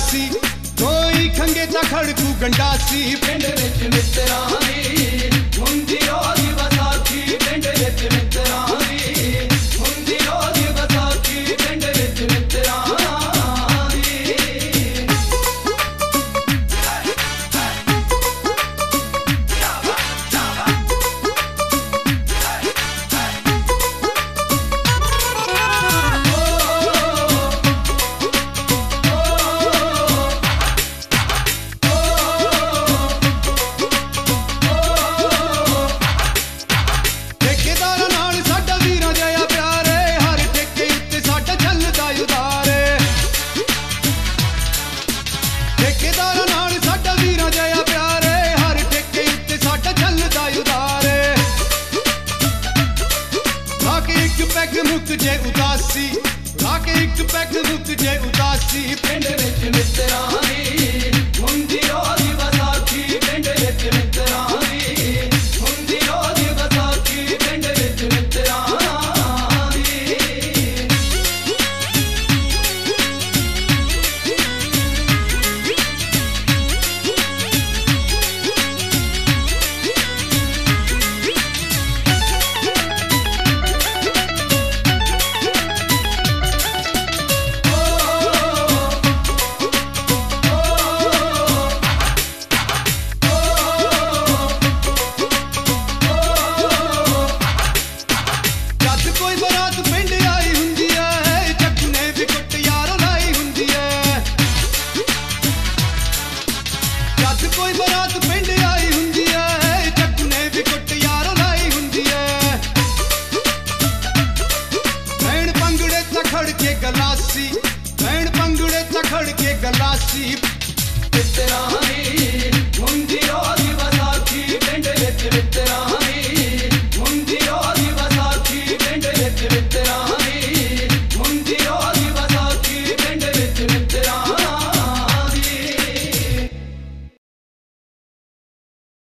गंडासी, कोई खंगे चा खड़कू गंडासी। पिंड विच मित्तरां दी हुंदी रोज बसाखी, पिंड विच मित्तरां दी हुंदी रोज बसाखी, पिंड विच मित्तरां दी। मुक जे उदासी, लाके एक पैग मुक जे उदासी। पिंड विच मित्तरां दी हुंदी रोज बसाखी, पिंड विच मित्तरां